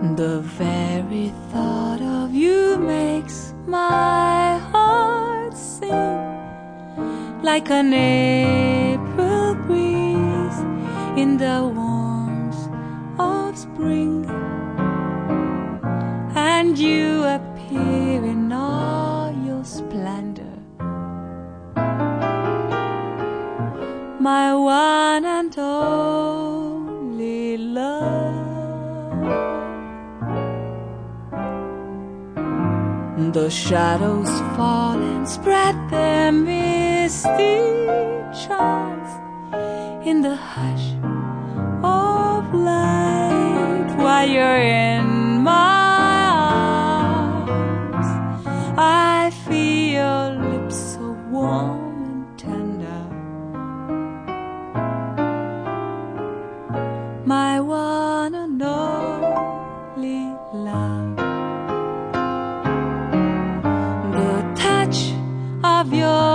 The very thought of you makes my heart sing like an April breeze in the warmth of spring. And you appear in all your splendor, my one and only love. The shadows fall and spread their misty charms in the hush of light while you're in my arms. I feel your lips so warm and tender, my one and only love. The touch of your